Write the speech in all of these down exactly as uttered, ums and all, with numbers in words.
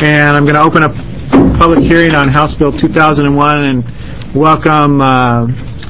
And I'm going to open up public hearing on House Bill two thousand one and welcome uh,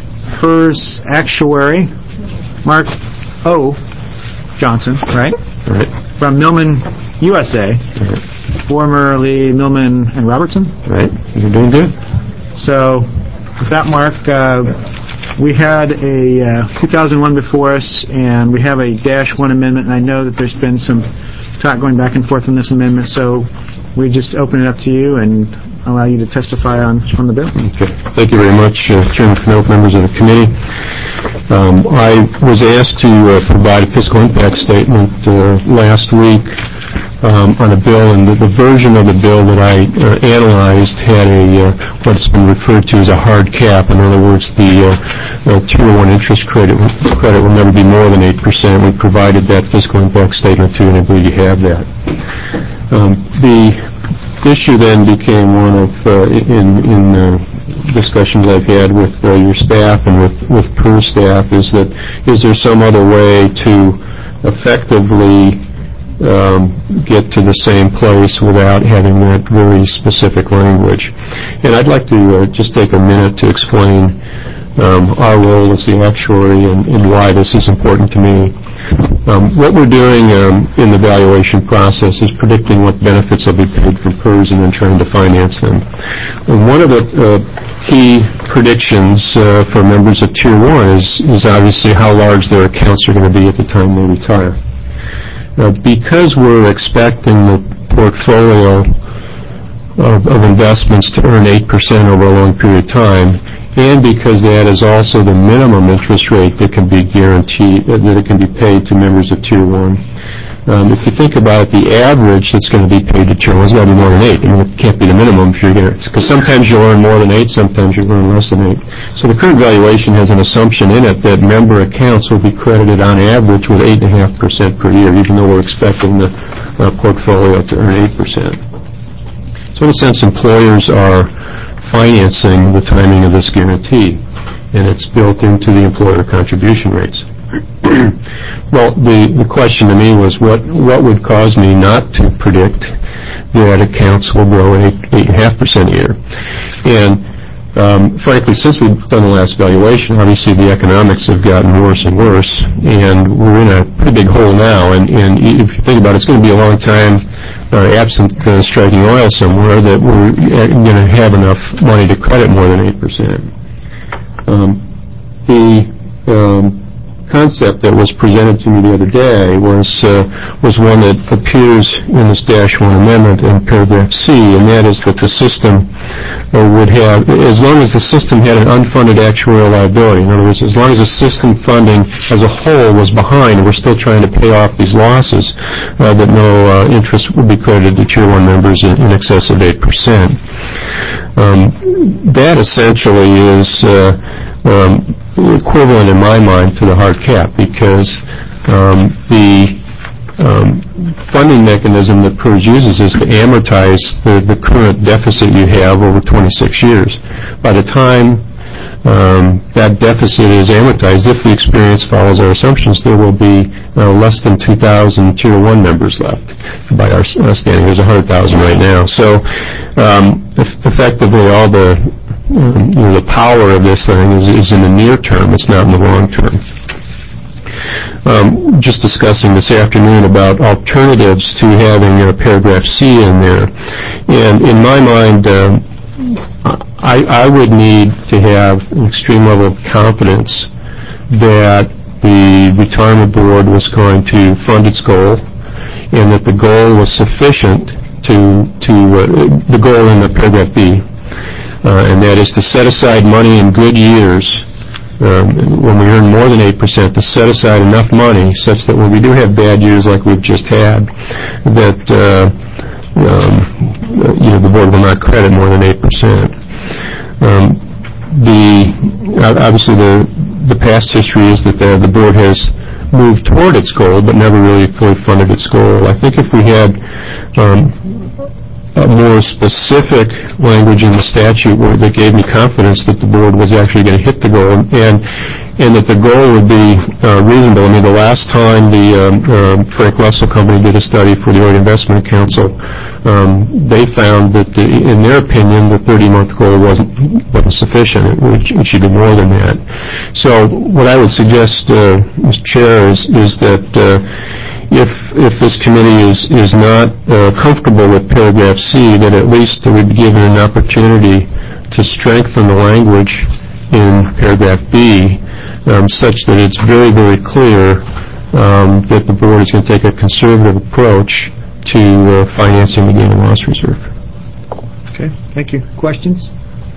PERS actuary, Mark O. Johnson, right? Right. From Millman, U S A, Right. Formerly Millman and Robertson. Right. You're doing good. So, with that, Mark, uh, we had a uh, two thousand one before us, and we have a dash one amendment, and I know that there's been some talk going back and forth on this amendment, so we just open it up to you and allow you to testify on, on the bill. Okay. Thank you very much, uh, Chairman Knoop, members of the committee. Um, I was asked to uh, provide a fiscal impact statement uh, last week um, on a bill, and the, the version of the bill that I uh, analyzed had a uh, what's been referred to as a hard cap. In other words, the uh, uh, tier one interest credit credit will never be more than eight percent. We provided that fiscal impact statement to you, and I believe you have that. Um, the issue then became one of uh, in in uh, discussions I've had with uh, your staff and with with PERS staff is that is there some other way to effectively um, get to the same place without having that very specific language? And I'd like to uh, just take a minute to explain um, our role as the actuary and, and why this is important to me. Um, what we're doing um, in the valuation process is predicting what benefits will be paid from PERS and then trying to finance them. And one of the uh, key predictions uh, for members of Tier one is, is obviously how large their accounts are going to be at the time they retire. Now, because we're expecting the portfolio of, of investments to earn eight percent over a long period of time, and because that is also the minimum interest rate that can be guaranteed, uh, that it can be paid to members of Tier one. Um, if you think about it, the average that's going to be paid to Tier one is going to be more than eight. I mean, it can't be the minimum if you're going to, because sometimes you'll earn more than eight, sometimes you'll earn less than eight. So the current valuation has an assumption in it that member accounts will be credited on average with eight point five percent per year, even though we're expecting the uh, portfolio to earn eight percent. So in a sense, employers are financing the timing of this guarantee, and it's built into the employer contribution rates. Well, the, the question to me was what, what would cause me not to predict that accounts will grow at eight point five percent a year? And um, frankly, since we've done the last valuation, obviously the economics have gotten worse and worse, and we're in a pretty big hole now. And, and if you think about it, it's going to be a long time Uh, absent uh, striking oil somewhere that we're going to have enough money to credit more than eight percent. Um, the um, concept that was presented to me the other day was uh, was one that appears in this dash one amendment in paragraph C, and that is that the system uh, would have, as long as the system had an unfunded actuarial liability, in other words, as long as the system funding as a whole was behind, and we're still trying to pay off these losses, uh, that no uh, interest would be credited to Tier one members in, in excess of eight percent. Um, that essentially is uh, um, equivalent in my mind to the hard cap, because um, the um, funding mechanism that PERS uses is to amortize the, the current deficit you have over twenty-six years. By the time um, that deficit is amortized, if the experience follows our assumptions, there will be uh, less than two thousand Tier one members left. By our standing, there's one hundred thousand right now. So um, effectively all the Um, you know, the power of this thing is, is in the near term. It's not in the long term. Um, just discussing this afternoon about alternatives to having uh, paragraph C in there. And in my mind, um, I, I would need to have an extreme level of confidence that the retirement board was going to fund its goal, and that the goal was sufficient to, to uh, the goal in the paragraph B. Uh, and that is to set aside money in good years, um, when we earn more than eight percent, to set aside enough money such that when we do have bad years like we've just had, that uh, um, you know, the board will not credit more than eight percent. Um, the obviously the the past history is that the, the board has moved toward its goal, but never really fully funded its goal. I think if we had um, a more specific language in the statute where that gave me confidence that the board was actually going to hit the goal. And and that the goal would be uh, reasonable. I mean, the last time the um, uh, Frank Russell Company did a study for the Oregon Investment Council, um, they found that, the, in their opinion, the thirty-month goal wasn't, wasn't sufficient. It, would, it should be more than that. So what I would suggest, uh, Mister Chair, is, is that uh, if if this committee is, is not uh, comfortable with paragraph C, that at least it would be given an opportunity to strengthen the language in paragraph B, um, such that it's very, very clear um, that the board is going to take a conservative approach to uh, financing the gain and loss reserve. Okay, thank you. Questions?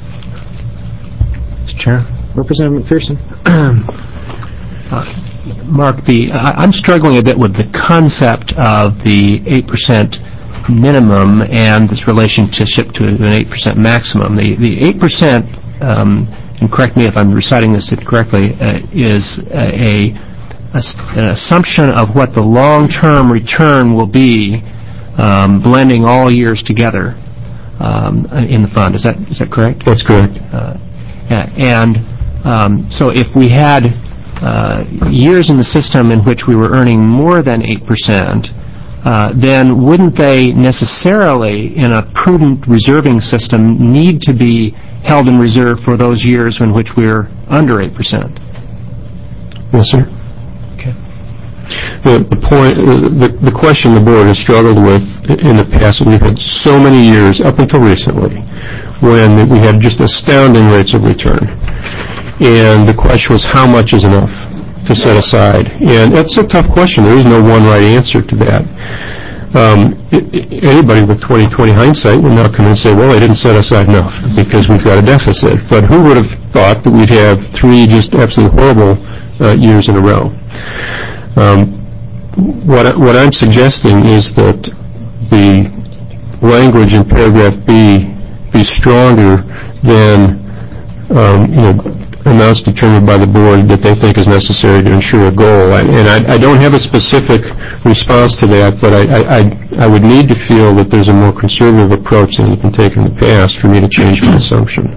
Mister Chair. Representative McPherson. uh, Mark, the I, I'm struggling a bit with the concept of the eight percent minimum and this relationship to an eight percent maximum. The the eight percent, um, and correct me if I'm reciting this incorrectly, uh, is a, a an assumption of what the long-term return will be, um, blending all years together um, in the fund. Is that is that correct? That's correct. Uh, and um, so if we had uh, years in the system in which we were earning more than eight percent, Uh, then wouldn't they necessarily, in a prudent reserving system, need to be held in reserve for those years in which we're under eight percent? Yes, sir. Okay. The, the point, the, the question the board has struggled with in the past, we've had so many years, up until recently, when we had just astounding rates of return. And the question was, how much is enough to set aside? And that's a tough question. There is no one right answer to that. Um, it, it, anybody with twenty twenty hindsight will now come and say, well, they didn't set aside enough because we've got a deficit. But who would have thought that we'd have three just absolutely horrible uh, years in a row? Um, what, I, what I'm suggesting is that the language in paragraph B be stronger than um, you know, amounts determined by the board that they think is necessary to ensure a goal. And, and I, I don't have a specific response to that, but I, I, I would need to feel that there's a more conservative approach than has been taken in the past for me to change my assumption.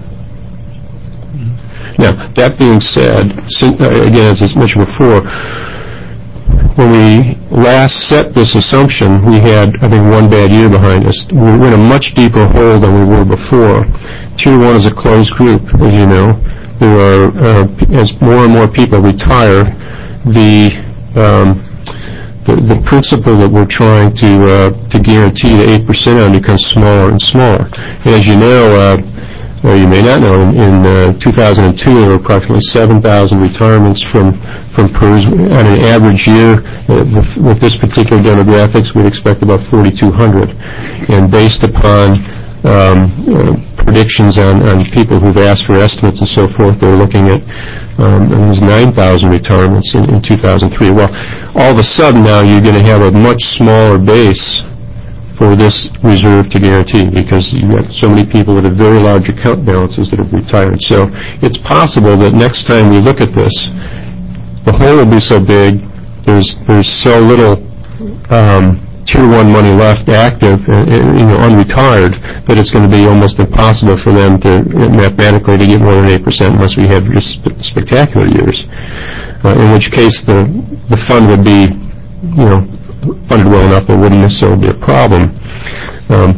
Now, that being said, again, as I mentioned before, when we last set this assumption, we had, I think, one bad year behind us. We were in a much deeper hole than we were before. Tier one is a closed group, as you know. There are, uh, as more and more people retire, the, um, the the principle that we're trying to uh, to guarantee the eight percent on becomes smaller and smaller. And as you know, uh, or you may not know, in, in uh, two thousand two there were approximately seven thousand retirements from from P E R S. On an average year, uh, with, with this particular demographics, we'd expect about forty-two hundred. And based upon Um, uh, predictions on, on people who've asked for estimates and so forth, they're looking at um, there's nine thousand retirements in, in two thousand three. Well, all of a sudden now you're going to have a much smaller base for this reserve to guarantee because you've got so many people that have very large account balances that have retired. So it's possible that next time we look at this, the hole will be so big, there's there's so little um, Tier one money left active, uh, you know, unretired, that it's going to be almost impossible for them to, uh, mathematically, to get more than eight percent unless we have just sp- spectacular years. Uh, in which case, the the fund would be, you know, funded well enough that it wouldn't necessarily be a problem. Um,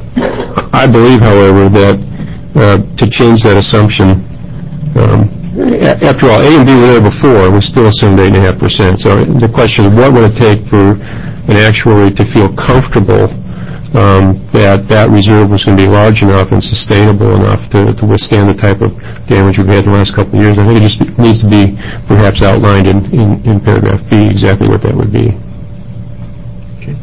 I believe, however, that uh, to change that assumption, um, a- after all, A and B were there before, we still assumed eight point five percent. So the question is, what would it take for an actuary to feel comfortable um, that that reserve was going to be large enough and sustainable enough to, to withstand the type of damage we've had in the last couple of years? I think it just needs to be perhaps outlined in, in, in paragraph B exactly what that would be. Okay.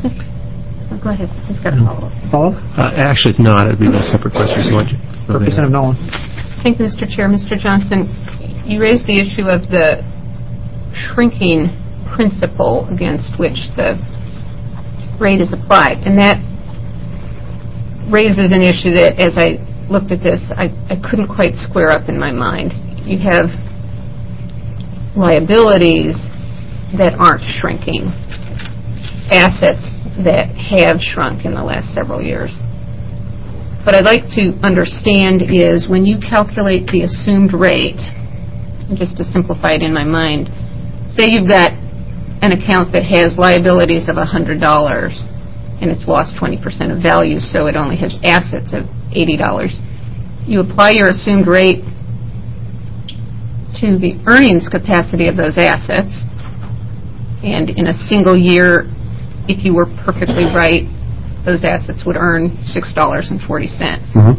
Oh, go ahead. He's got a follow-up. Follow-up? Uh, actually, it's not. It'd be a separate question. So what you, Representative Nolan. Thank you, Mister Chair. Mister Johnson, you raised the issue of the shrinking principle against which the rate is applied, and that raises an issue that, as I looked at this, I, I couldn't quite square up in my mind. You have liabilities that aren't shrinking, assets that have shrunk in the last several years. What I'd like to understand is when you calculate the assumed rate, just to simplify it in my mind, say you've got an account that has liabilities of one hundred dollars and it's lost twenty percent of value, so it only has assets of eighty dollars. You apply your assumed rate to the earnings capacity of those assets, and in a single year, if you were perfectly right, those assets would earn six dollars and forty cents. Mm-hmm.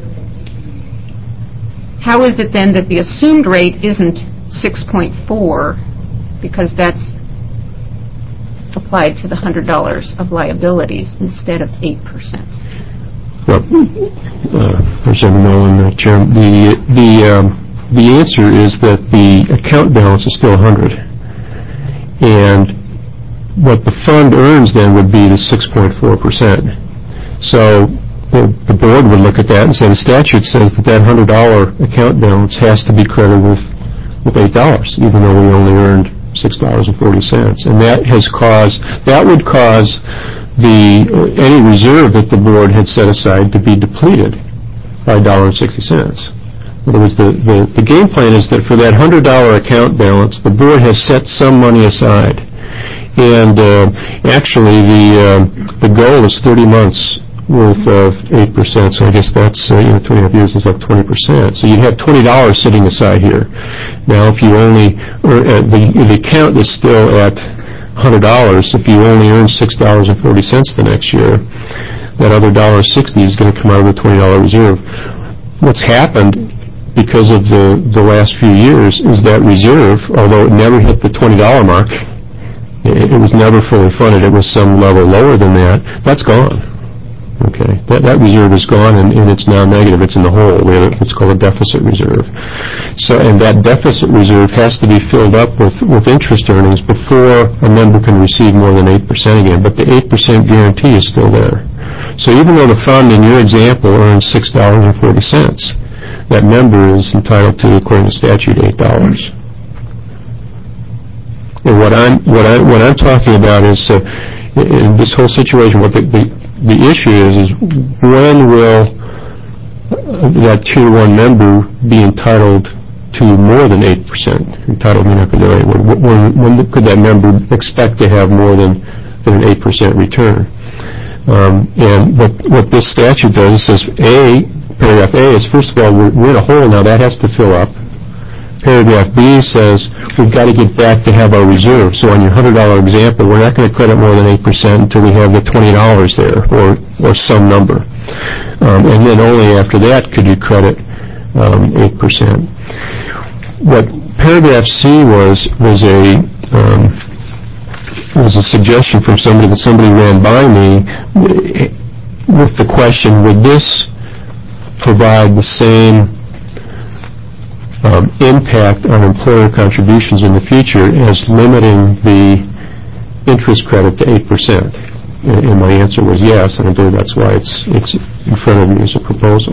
How is it then that the assumed rate isn't six point four because that's applied to the one hundred dollars of liabilities instead of eight percent? Well, uh, Representative Nolan, uh, Chairman, the, the, um, the answer is that the account balance is still one hundred. And what the fund earns then would be the six point four percent. So the, the board would look at that and say the statute says that that one hundred dollars account balance has to be credited with, with eight dollars, even though we only earned six dollars and forty cents. And that has caused, that would cause the, uh, any reserve that the board had set aside to be depleted by one dollar and sixty cents. In other words, the, the, the game plan is that for that one hundred dollars account balance, the board has set some money aside. And uh, actually, the uh, the goal is thirty months worth of eight percent. So I guess that's, uh, you know, two and a half years is like twenty percent. So you'd have twenty dollars sitting aside here. Now, if you only, or, uh, the, the account is still at one hundred dollars. If you only earn six dollars and forty cents the next year, that other one dollar and sixty cents is going to come out of the twenty dollars reserve. What's happened because of the, the last few years is that reserve, although it never hit the twenty dollars mark, it, it was never fully funded. It was some level lower than that. That's gone. Okay, that, that reserve is gone, and, and it's now negative. It's in the hole. We have what's called a deficit reserve. So, and that deficit reserve has to be filled up with, with interest earnings before a member can receive more than eight percent again. But the eight percent guarantee is still there. So even though the fund in your example earns six dollars and forty cents, that member is entitled to, according to statute, eight dollars. And what I'm what I what I'm talking about is uh, in this whole situation, what the, the The issue is, is when will that Tier one member be entitled to more than eight percent? Entitled may not be the right word. When, when could that member expect to have more than, than an eight percent return? Um, and what, what this statute does, it says, A, paragraph A is, first of all, we're, we're in a hole now. That has to fill up. Paragraph B says we've got to get back to have our reserve. So on your one hundred dollars example, we're not going to credit more than eight percent until we have the twenty dollars there, or or some number. Um, and then only after that could you credit um, eight percent. What paragraph C was was a um, was a suggestion from somebody that somebody ran by me with the question, would this provide the same Um, impact on employer contributions in the future as limiting the interest credit to eight percent? And, and my answer was yes, and I believe that's why it's it's in front of you as a proposal.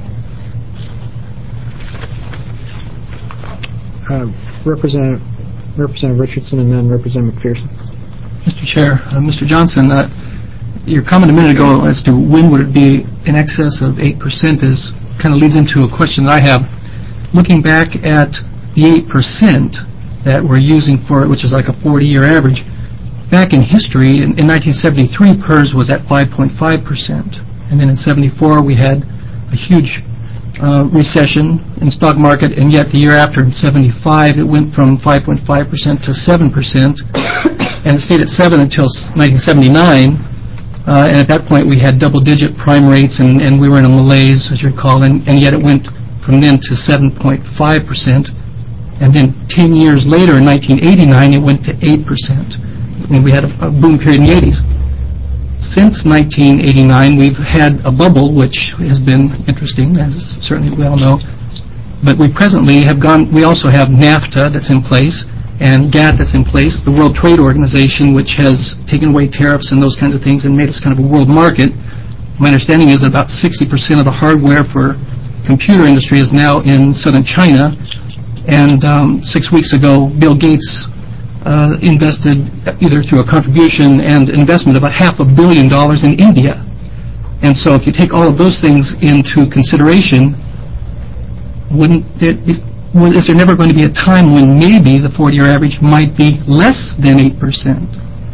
Uh, Representative Representative Richardson and then Representative McPherson. Mister Chair, uh, Mister Johnson, uh, your comment a minute ago as to when would it be in excess of eight percent is kind of leads into a question that I have. Looking back at the eight percent that we're using for it, which is like a forty-year average, back in history, in, in nineteen seventy-three, PERS was at five point five percent. And then in seventy-four, we had a huge uh, recession in the stock market, and yet the year after, in seventy-five, it went from five point five percent to seven percent, and it stayed at seven until nineteen seventy-nine. Uh, and at that point, we had double-digit prime rates, and, and we were in a malaise, as you recall, and, and yet it went from then to seven point five percent, and then ten years later, in nineteen eighty-nine, it went to eight percent. And we had a, a boom period in the eighties. Since nineteen eighty-nine, we've had a bubble, which has been interesting, as certainly we all know. But we presently have gone, we also have NAFTA that's in place, and GATT that's in place, the World Trade Organization, which has taken away tariffs and those kinds of things and made us kind of a world market. My understanding is that about sixty percent of the hardware for computer industry is now in southern China, and um, six weeks ago, Bill Gates uh, invested either through a contribution and investment of a half a billion dollars in India. And so if you take all of those things into consideration, wouldn't it be well, is there never going to be a time when maybe the forty-year average might be less than eight percent?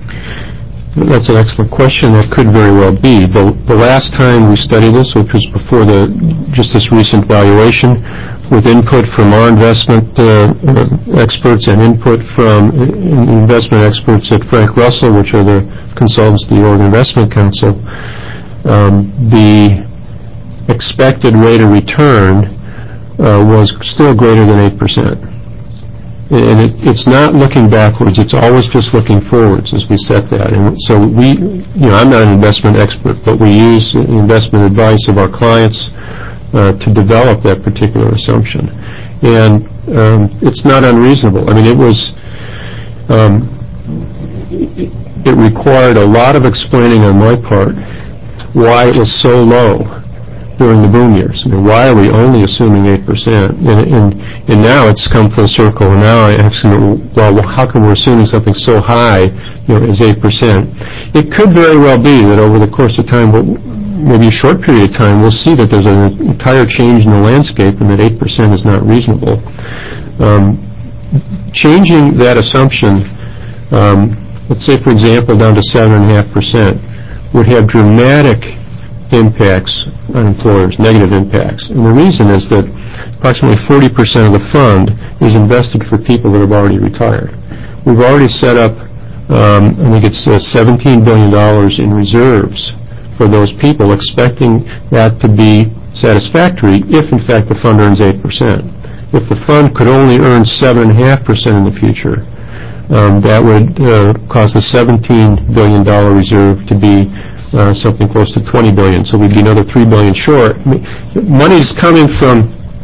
That's an excellent question. That could very well be. The, the last time we studied this, which was before the just this recent valuation, with input from our investment uh, uh, experts and input from uh, investment experts at Frank Russell, which are the consultants to the Oregon Investment Council, um, the expected rate of return uh, was still greater than eight percent. And it, it's not looking backwards, it's always just looking forwards as we set that. And so we, you know, I'm not an investment expert, but we use investment advice of our clients uh, to develop that particular assumption. And um, it's not unreasonable. I mean, it was, um, it, it required a lot of explaining on my part why it was so low during the boom years. I mean, why are we only assuming eight percent? And, and, and now it's come full circle, and now I ask them, well, how come we're assuming something so high, you know, as eight percent? It could very well be that over the course of time, maybe a short period of time, we'll see that there's an entire change in the landscape and that eight percent is not reasonable. Um, changing that assumption, um, let's say, for example, down to seven point five percent, would have dramatic impacts on employers, negative impacts. And the reason is that approximately forty percent of the fund is invested for people that have already retired. We've already set up, um, I think it's uh, seventeen billion dollars in reserves for those people, expecting that to be satisfactory if, in fact, the fund earns eight percent. If the fund could only earn seven point five percent in the future, um, that would uh, cause the seventeen billion dollars reserve to be Uh, something close to twenty billion dollars, so we'd be another three billion dollars short. Money's coming from,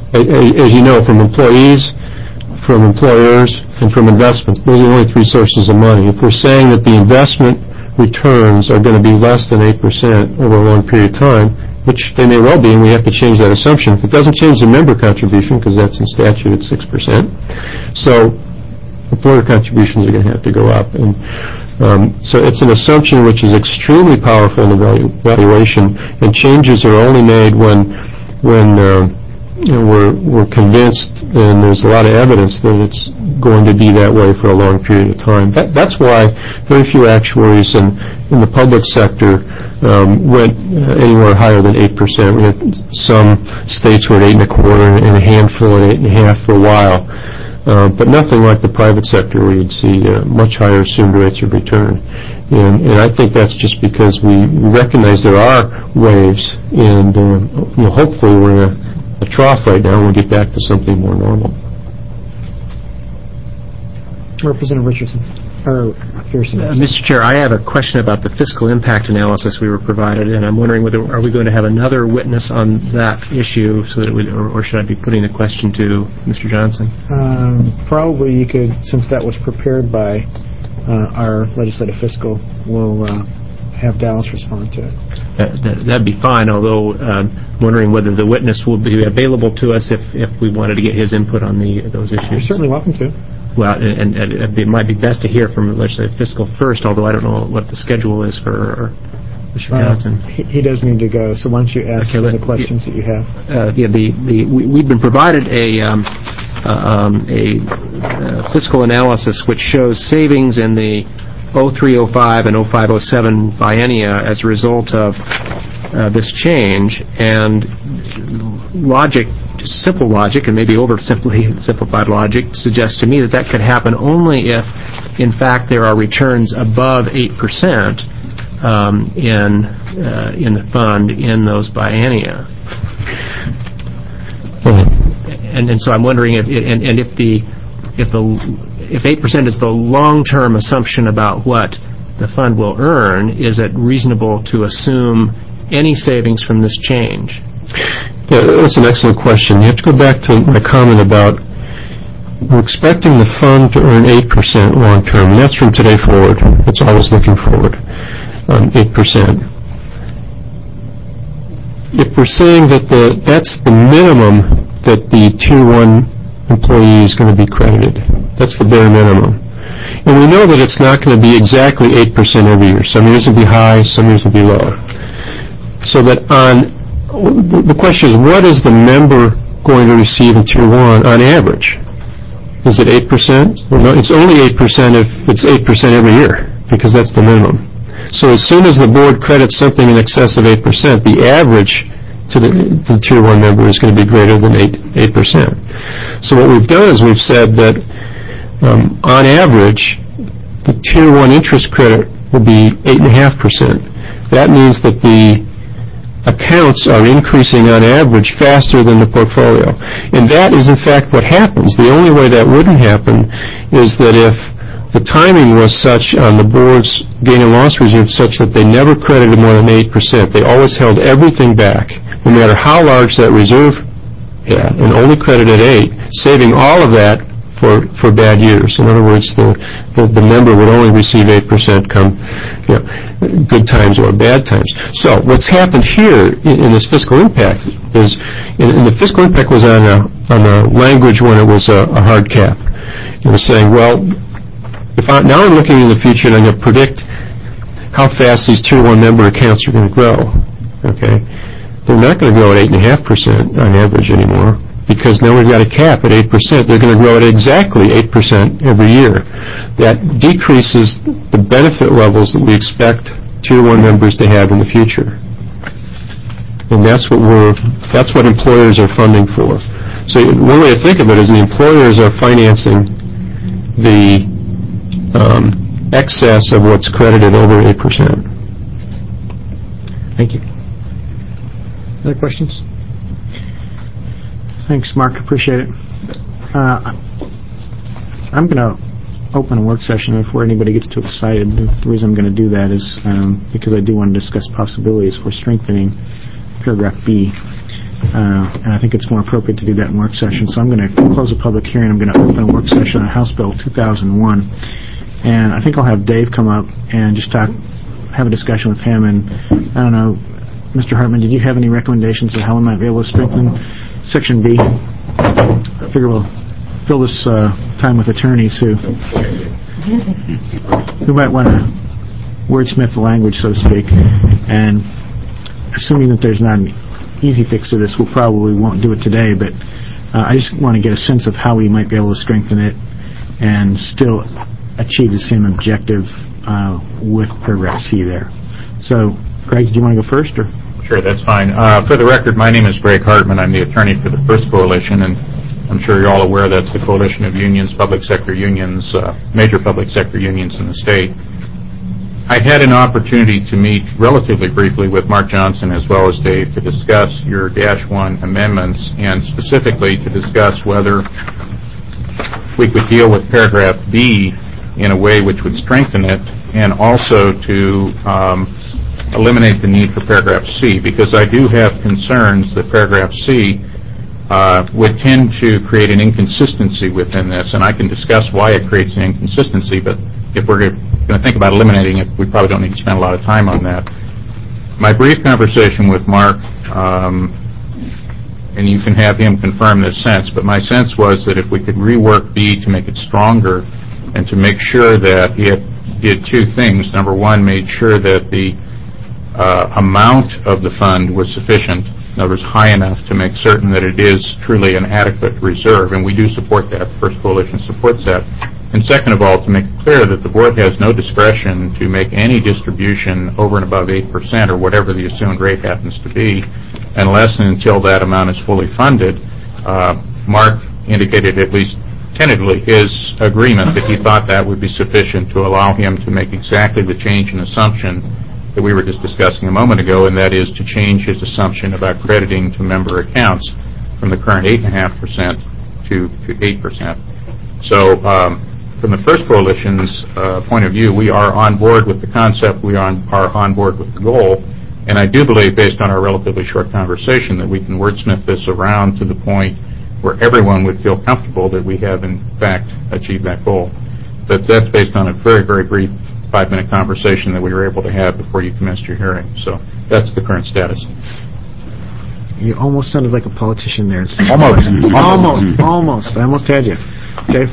as you know, from employees, from employers, and from investments. Those are the only three sources of money. If we're saying that the investment returns are going to be less than eight percent over a long period of time, which they may well be, and we have to change that assumption. If it doesn't change the member contribution, because that's in statute at six percent, so employer contributions are going to have to go up. And Um, so it's an assumption which is extremely powerful in the valu- valuation, and changes are only made when when uh, you know, we're we're convinced, and there's a lot of evidence that it's going to be that way for a long period of time. That, that's why very few actuaries in, in the public sector um, went uh, anywhere higher than eight percent. We had some states were at eight and a quarter, and a handful at eight and a half for a while. Uh, but nothing like the private sector where you'd see uh, much higher assumed rates of return. And, and I think that's just because we recognize there are waves, and uh, you know, hopefully we're in a, a trough right now and we'll get back to something more normal. Representative Richardson. Or Pearson. Uh, Mister Chair, I have a question about the fiscal impact analysis we were provided, and I'm wondering whether are we going to have another witness on that issue, so that it would, or, or should I be putting the question to Mister Johnson? Um, probably you could, since that was prepared by uh, our legislative fiscal, we'll uh, have Dallas respond to it. Uh, that, that'd be fine, although um, wondering whether the witness will be available to us if, if we wanted to get his input on the those issues. You're certainly welcome to. Well, and, and, and it might be best to hear from legislative fiscal first, although I don't know what the schedule is for Mister Uh, Johnson. he, he does need to go, so why don't you ask Okay, him let- the questions that you have? Uh, yeah, the, the, we, we've been provided a, um, uh, um, a uh, fiscal analysis which shows savings in the oh three oh five and oh five oh seven biennia as a result of uh, this change, and logic, simple logic, and maybe oversimplified simplified logic, suggests to me that that could happen only if, in fact, there are returns above eight percent um, in uh, in the fund in those biennia. And, and so I'm wondering if, and, and if the if the if eight percent is the long-term assumption about what the fund will earn, is it reasonable to assume any savings from this change? Yeah, that's an excellent question. You have to go back to my comment about we're expecting the fund to earn eight percent long-term, and that's from today forward. It's always looking forward, um, eight percent. If we're saying that the that's the minimum that the Tier one employee is going to be credited, that's the bare minimum. And we know that it's not going to be exactly eight percent every year. Some years will be high, some years will be low. So that on, the question is, what is the member going to receive in Tier one on average? Is it eight percent? Well, no, it's only eight percent if it's eight percent every year, because that's the minimum. So as soon as the board credits something in excess of eight percent, the average to the, to the Tier one member is going to be greater than eight percent. So what we've done is we've said that um, on average, the Tier one interest credit will be eight point five percent. That means that the accounts are increasing on average faster than the portfolio. And that is in fact what happens. The only way that wouldn't happen is that if the timing was such on the board's gain and loss reserve such that they never credited more than eight percent. They always held everything back, no matter how large that reserve had, and only credited eight, saving all of that for, for bad years. In other words, the, the, the member would only receive eight percent come, you know, good times or bad times. So what's happened here in, in this fiscal impact is, and, and the fiscal impact was on a, on a language when it was a, a hard cap. It was saying, well, if I, now I'm looking in the future and I'm going to predict how fast these Tier one member accounts are going to grow. Okay, they're not going to grow at eight point five percent on average anymore, because now we've got a cap at eight percent. They're going to grow at exactly eight percent every year. That decreases the benefit levels that we expect Tier one members to have in the future. And that's what we're, that's what employers are funding for. So one way to think of it is the employers are financing the um, excess of what's credited over eight percent. Thank you. Other questions? Thanks, Mark. Appreciate it. Uh, I'm going to open a work session before anybody gets too excited. The reason I'm going to do that is um, because I do want to discuss possibilities for strengthening paragraph B. Uh, and I think it's more appropriate to do that in work session. So I'm going to close the public hearing. I'm going to open a work session on House Bill two thousand one. And I think I'll have Dave come up and just talk, have a discussion with him. And I don't know, Mister Hartman, did you have any recommendations of how we might be able to strengthen Section B? I figure we'll fill this uh, time with attorneys who who might want to wordsmith the language, so to speak. And assuming that there's not an easy fix to this, we probably won't do it today, but uh, I just want to get a sense of how we might be able to strengthen it and still achieve the same objective uh, with paragraph C there. So, Greg, did you want to go first? Or? Sure, that's fine. Uh, for the record, my name is Greg Hartman. I'm the attorney for the First Coalition, and I'm sure you're all aware that's the coalition of unions, public sector unions, uh, major public sector unions in the state. I had an opportunity to meet relatively briefly with Mark Johnson as well as Dave to discuss your Dash one amendments, and specifically to discuss whether we could deal with paragraph B in a way which would strengthen it, and also to um, eliminate the need for paragraph C, because I do have concerns that paragraph C uh, would tend to create an inconsistency within this, and I can discuss why it creates an inconsistency, but if we're going to think about eliminating it, we probably don't need to spend a lot of time on that. My brief conversation with Mark, um, and you can have him confirm this sense, but my sense was that if we could rework B to make it stronger and to make sure that it did two things. Number one, made sure that the uh, amount of the fund was sufficient, in other words, high enough to make certain that it is truly an adequate reserve, and we do support that. The First Coalition supports that. And second of all, to make it clear that the board has no discretion to make any distribution over and above eight percent or whatever the assumed rate happens to be, unless and until that amount is fully funded. Uh, Mark indicated, at least tentatively, his agreement that he thought that would be sufficient to allow him to make exactly the change in assumption that we were just discussing a moment ago, and that is to change his assumption about crediting to member accounts from the current eight point five percent to, to eight percent. So um, from the First Coalition's uh, point of view, we are on board with the concept, we are on, are on board with the goal, and I do believe, based on our relatively short conversation, that we can wordsmith this around to the point where everyone would feel comfortable that we have, in fact, achieved that goal. But that's based on a very, very brief five-minute conversation that we were able to have before you commenced your hearing. So that's the current status. You almost sounded like a politician there. Almost. almost. Almost. I almost had you. Dave?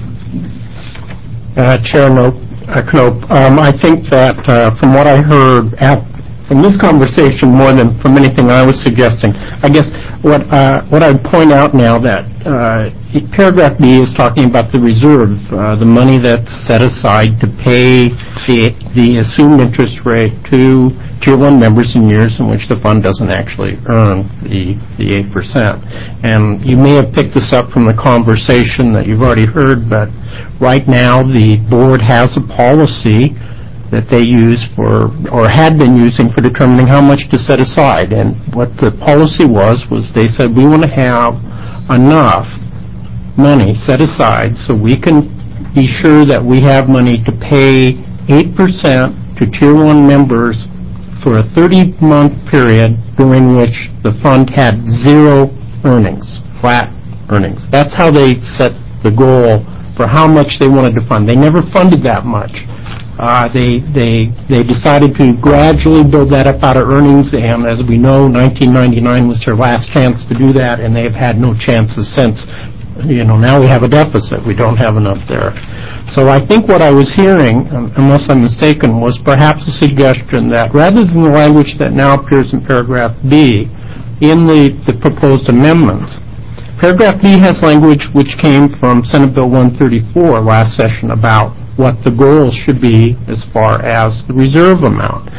Uh, Chair Knope, uh, Knope um, I think that uh, from what I heard at from this conversation more than from anything I was suggesting. I guess what uh, what I'd point out now that uh, paragraph B is talking about the reserve, uh, the money that's set aside to pay the, the assumed interest rate to Tier one members in years in which the fund doesn't actually earn the the eight percent. And you may have picked this up from the conversation that you've already heard, but right now the board has a policy that they use for, or had been using for determining how much to set aside. And what the policy was, was they said we want to have enough money set aside so we can be sure that we have money to pay eight percent to Tier one members for a thirty-month period during which the fund had zero earnings, flat earnings. That's how they set the goal for how much they wanted to fund. They never funded that much. Uh, they they they decided to gradually build that up out of earnings, and as we know, nineteen ninety-nine was their last chance to do that, and they've had no chances since. You know, now we have a deficit. We don't have enough there. So I think what I was hearing, unless I'm mistaken, was perhaps a suggestion that rather than the language that now appears in paragraph B in the, the proposed amendments, paragraph B has language which came from Senate Bill one thirty-four last session about what the goals should be as far as the reserve amount.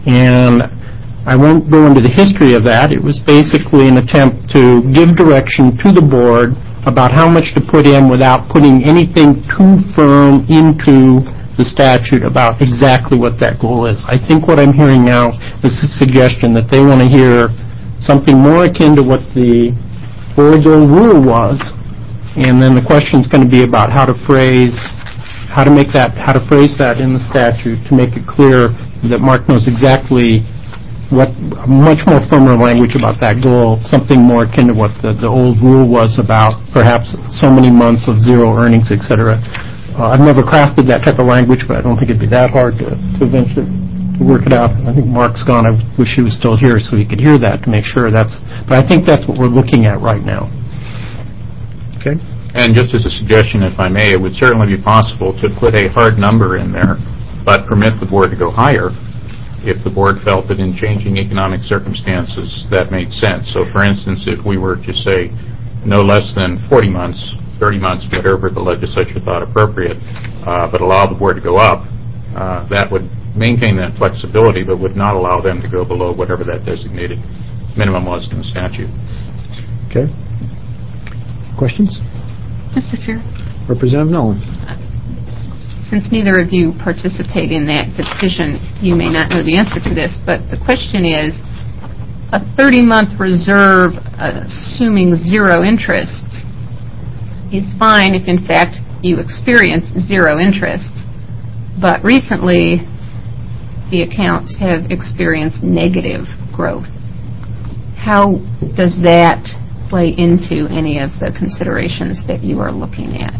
And I won't go into the history of that. It was basically an attempt to give direction to the board about how much to put in without putting anything too firm into the statute about exactly what that goal is. I think what I'm hearing now is a suggestion that they want to hear something more akin to what the board's old rule was, and then the question's going to be about how to phrase how to make that, how to phrase that in the statute to make it clear that Mark knows exactly what, much more firmer language about that goal, something more akin to what the, the old rule was about perhaps so many months of zero earnings, et cetera. Uh, I've never crafted that type of language, but I don't think it'd be that hard to, to eventually to work it out. I think Mark's gone. I wish he was still here so he could hear that to make sure that's, but I think that's what we're looking at right now. Okay. And just as a suggestion, if I may, it would certainly be possible to put a hard number in there, but permit the board to go higher if the board felt that in changing economic circumstances that made sense. So, for instance, if we were to say no less than forty months, thirty months, whatever the legislature thought appropriate, uh, but allow the board to go up, uh, that would maintain that flexibility, but would not allow them to go below whatever that designated minimum was in the statute. Okay. Questions? Mister Chair, Representative Nolan. since neither of you participate in that decision, you may not know the answer to this, but the question is, a thirty-month reserve, uh, assuming zero interest, is fine if, in fact, you experience zero interest. But recently, the accounts have experienced negative growth. How does that play into any of the considerations that you are looking at?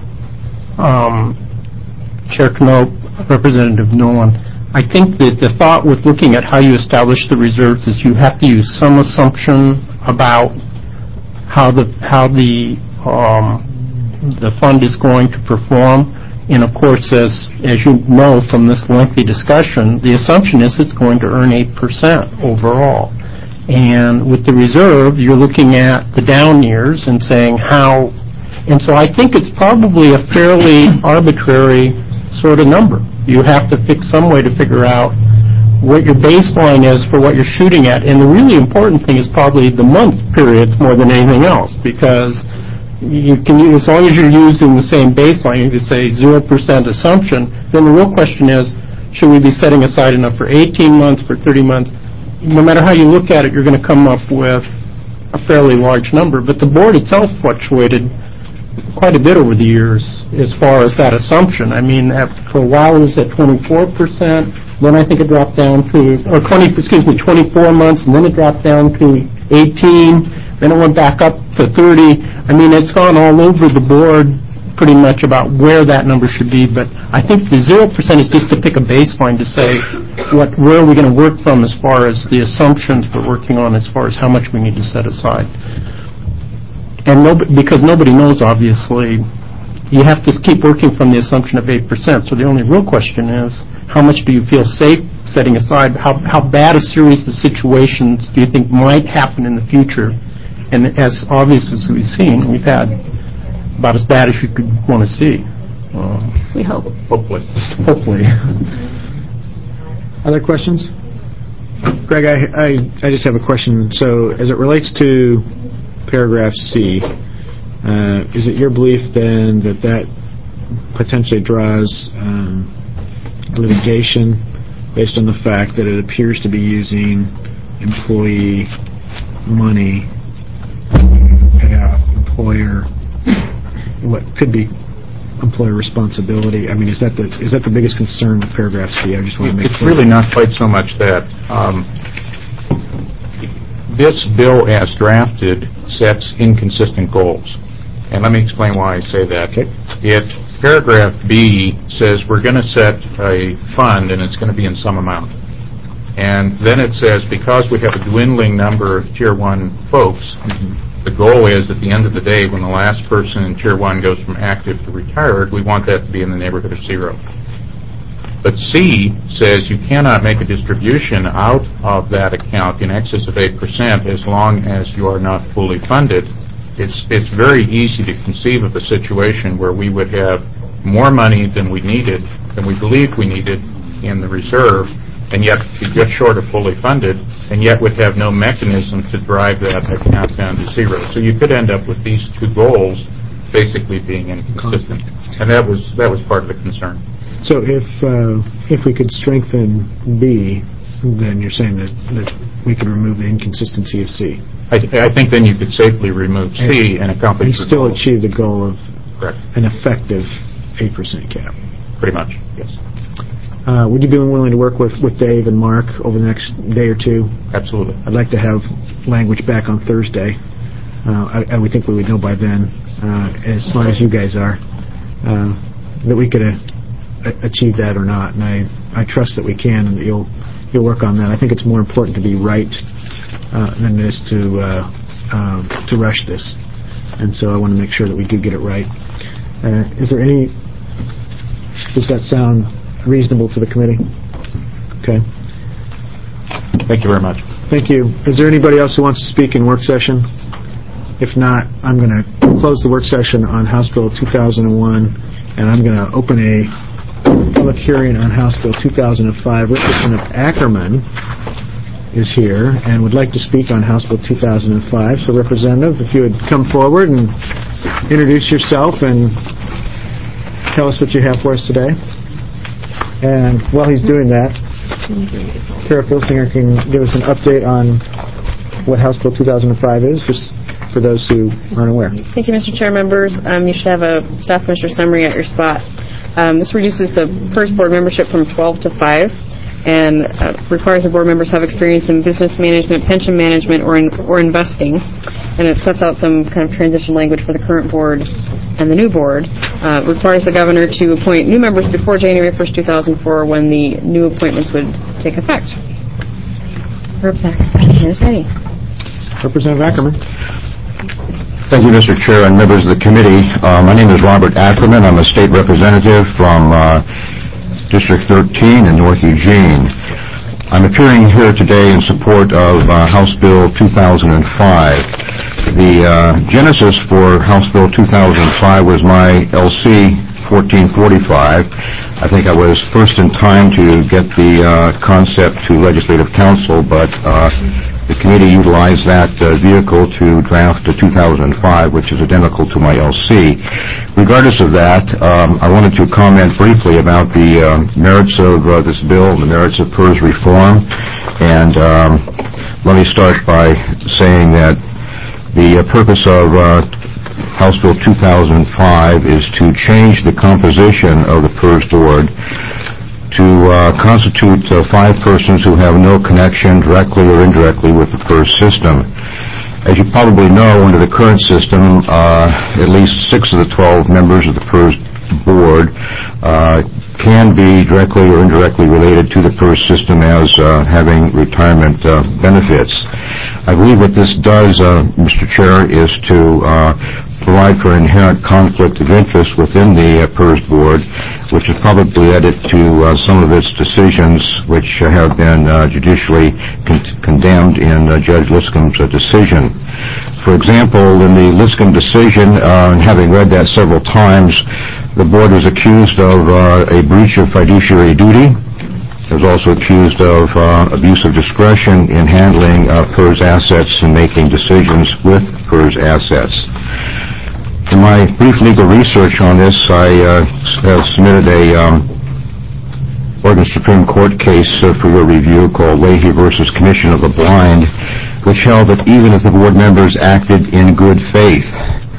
Um, Chair Knope, Representative Nolan, I think that the thought with looking at how you establish the reserves is you have to use some assumption about how the how the um, the fund is going to perform. And of course, as as you know from this lengthy discussion, the assumption is it's going to earn eight percent overall. And with the reserve, you're looking at the down years and saying how. And so I think it's probably a fairly arbitrary sort of number. You have to fix some way to figure out what your baseline is for what you're shooting at. And the really important thing is probably the month periods more than anything else, because you can, as long as you're using the same baseline, you can say zero percent assumption, then the real question is, should we be setting aside enough for eighteen months, for thirty months? No matter how you look at it, you're going to come up with a fairly large number. But the board itself fluctuated quite a bit over the years as far as that assumption. I mean, at, for a while it was at twenty-four percent, then I think it dropped down to, or twenty, excuse me, twenty-four months, and then it dropped down to eighteen, then it went back up to thirty. I mean, it's gone all over the board pretty much about where that number should be, but I think the zero percent is just to pick a baseline to say what, where are we going to work from as far as the assumptions we're working on as far as how much we need to set aside. And nobody, because nobody knows, obviously, you have to keep working from the assumption of eight percent. So the only real question is, how much do you feel safe setting aside, how, how bad a series of situations do you think might happen in the future? And as obvious as we've seen, we've had about as bad as you could want to see. Um, We hope. Hopefully. hopefully. Other questions? Greg, I, I, I just have a question. So as it relates to paragraph C, uh, is it your belief then that that potentially draws um, litigation based on the fact that it appears to be using employee money to pay out employer, what could be employer responsibility? I mean, is that the is that the biggest concern with paragraph C? I just want to make It's clear. really not quite so much that. Um, this bill as drafted sets inconsistent goals. And let me explain why I say that. Okay. It, paragraph B says we're going to set a fund and it's going to be in some amount. And then it says because we have a dwindling number of Tier one folks, the goal is at the end of the day when the last person in Tier one goes from active to retired, we want that to be in the neighborhood of zero. But C says you cannot make a distribution out of that account in excess of eight percent as long as you are not fully funded. It's, it's very easy to conceive of a situation where we would have more money than we needed, than we believed we needed in the reserve, and yet be just short of fully funded, and yet would have no mechanism to drive that account down to zero. So you could end up with these two goals basically being inconsistent. And that was that was part of the concern. So if uh, if we could strengthen B, then you're saying that, that we could remove the inconsistency of C. I, th- I think then you could safely remove C and, and accomplish And the still goal. achieve the goal of Correct. an effective eight percent cap. Pretty much, yes. Uh, would you be willing to work with, with Dave and Mark over the next day or two? Absolutely. I'd like to have language back on Thursday. Uh, I, I would think we would know by then, uh, as smart as you guys are, uh, that we could uh, achieve that or not. And I, I trust that we can and that you'll, you'll work on that. I think it's more important to be right uh, than it is to, uh, um, to rush this. And so I want to make sure that we do get it right. Uh, is there any... Does that sound reasonable to the committee? Okay. Thank you very much. Thank you. Is there anybody else who wants to speak in work session? If not, I'm going to close the work session on House Bill two thousand one, and I'm going to open a public hearing on House Bill two thousand five. Representative Ackerman is here and would like to speak on House Bill two thousand five. So, Representative, if you would come forward and introduce yourself and tell us what you have for us today. And while he's doing that, Kara Filsinger can give us an update on what House Bill two thousand five is, just for those who aren't aware. Thank you, Mister Chair. Members, um, you should have a staff minister summary at your spot. Um, this reduces the PERS board membership from twelve to five and uh, requires the board members have experience in business management, pension management, or in, or investing. And it sets out some kind of transition language for the current board and the new board. Uh, requires the governor to appoint new members before January first, two thousand four, when the new appointments would take effect. Representative Ackerman is ready. Representative Ackerman. Thank you, Mister Chair and members of the committee. Uh, my name is Robert Ackerman. I'm a state representative from uh, District thirteen in North Eugene. I'm appearing here today in support of uh, House Bill two thousand five. The uh, genesis for House Bill two thousand five was my L C fourteen forty-five. I think I was first in time to get the uh, concept to Legislative Council, but uh, the committee utilized that uh, vehicle to draft a two thousand five, which is identical to my L C. Regardless of that, um, I wanted to comment briefly about the uh, merits of uh, this bill, the merits of PERS reform. And um, let me start by saying that the uh, purpose of uh, House Bill two thousand five is to change the composition of the PERS board to uh, constitute uh, five persons who have no connection directly or indirectly with the PERS system. As you probably know, under the current system, uh, at least six of the twelve members of the PERS board uh, can be directly or indirectly related to the PERS system as uh, having retirement uh, benefits. I believe what this does, uh, Mister Chair, is to uh, provide for an inherent conflict of interest within the uh, PERS board, which has probably led it to uh, some of its decisions which uh, have been uh, judicially con- condemned in uh, Judge Liscom's uh, decision. For example, in the Liscomb decision, uh, and having read that several times, the board was accused of uh, a breach of fiduciary duty. It was also accused of uh, abuse of discretion in handling uh, P E R S assets and making decisions with P E R S assets. In my brief legal research on this, I uh, have submitted a um, Oregon Supreme Court case uh, for your review called Leahy versus Commission of the Blind, which held that even if the board members acted in good faith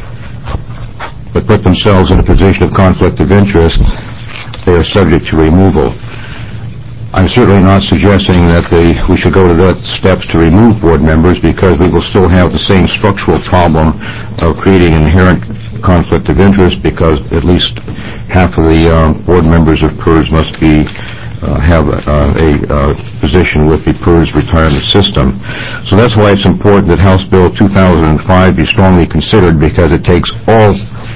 but put themselves in a position of conflict of interest, they are subject to removal. I'm certainly not suggesting that the, we should go to that steps to remove board members, because we will still have the same structural problem of creating an inherent conflict of interest, because at least half of the uh, board members of P E R S must be uh, have uh, a uh, position with the P E R S retirement system. So that's why it's important that House Bill two thousand five be strongly considered, because it takes all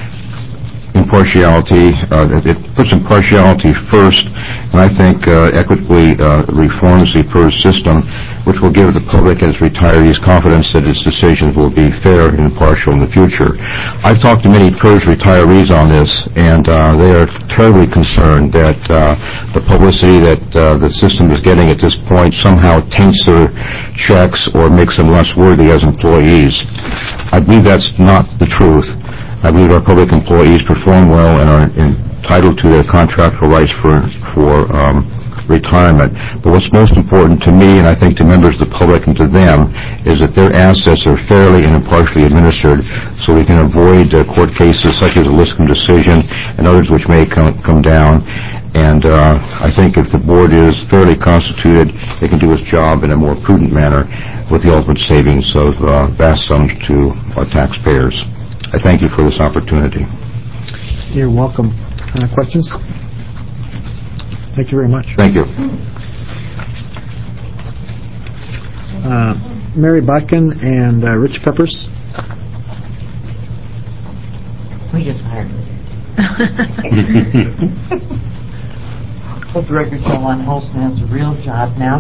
impartiality, uh, it puts impartiality first, and I think uh, equitably uh, reforms the P E R S system, which will give the public and its retirees confidence that its decisions will be fair and impartial in the future. I've talked to many P E R S retirees on this, and uh, they are terribly concerned that uh, the publicity that uh, the system is getting at this point somehow taints their checks or makes them less worthy as employees. I believe that's not the truth. I believe our public employees perform well and are entitled to their contractual rights for for um, retirement. But what's most important to me, and I think to members of the public and to them, is that their assets are fairly and impartially administered, so we can avoid uh, court cases such as the Liscomb decision and others which may come, come down. And uh, I think if the board is fairly constituted, it can do its job in a more prudent manner with the ultimate savings of uh, vast sums to our taxpayers. I thank you for this opportunity. You're welcome. Uh, questions? Thank you very much. Thank you. Uh, Mary Botkin and uh, Rich Peppers. We just hired him. Let the record show Lon Holston has a real job now.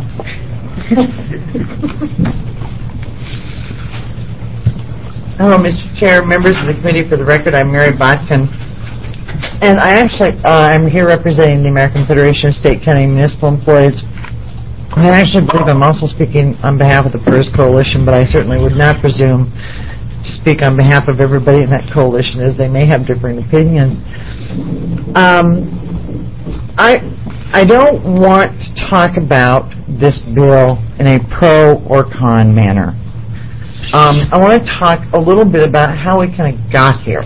Hello, Mister Chair, members of the committee. For the record, I'm Mary Botkin, and I actually uh, I'm here representing the American Federation of State, County, and Municipal Employees. I actually believe I'm also speaking on behalf of the P E R S Coalition, but I certainly would not presume to speak on behalf of everybody in that coalition, as they may have differing opinions. Um, I I don't want to talk about this bill in a pro or con manner. Um, I want to talk a little bit about how we kind of got here.